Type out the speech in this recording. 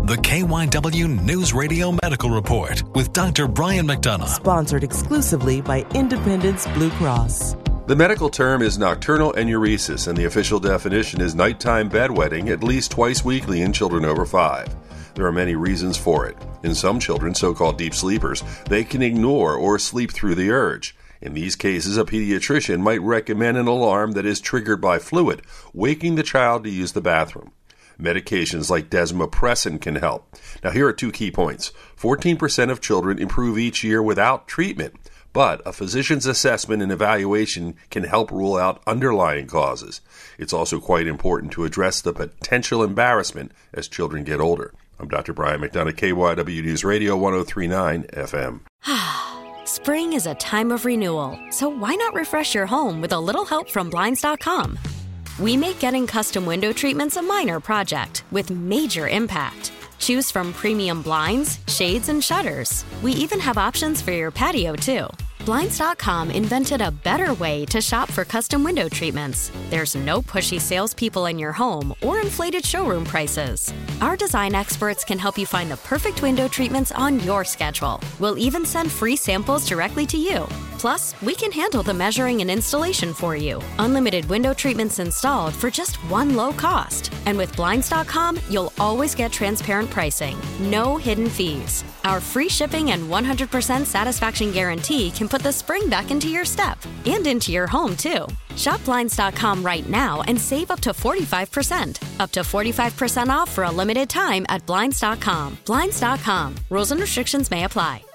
The KYW News Radio Medical Report with Dr. Brian McDonough. Sponsored exclusively by Independence Blue Cross. The medical term is nocturnal enuresis, and the official definition is nighttime bedwetting at least twice weekly in children over 5. There are many reasons for it. In some children, so-called deep sleepers, they can ignore or sleep through the urge. In these cases, a pediatrician might recommend an alarm that is triggered by fluid, waking the child to use the bathroom. Medications like desmopressin can help. Now, here are 2 key points. 14% of children improve each year without treatment, but a physician's assessment and evaluation can help rule out underlying causes. It's also quite important to address the potential embarrassment as children get older. I'm Dr. Brian McDonough, KYW News Radio 103.9 FM. Spring is a time of renewal, so why not refresh your home with a little help from Blinds.com? We make getting custom window treatments a minor project with major impact. Choose from premium blinds, shades, and shutters. We even have options for your patio, too. Blinds.com invented a better way to shop for custom window treatments. There's no pushy salespeople in your home or inflated showroom prices. Our design experts can help you find the perfect window treatments on your schedule. We'll even send free samples directly to you. Plus, we can handle the measuring and installation for you. Unlimited window treatments installed for just one low cost. And with Blinds.com, you'll always get transparent pricing. No hidden fees. Our free shipping and 100% satisfaction guarantee can put the spring back into your step and into your home, too. Shop Blinds.com right now and save up to 45%. Up to 45% off for a limited time at Blinds.com. Blinds.com. Rules and restrictions may apply.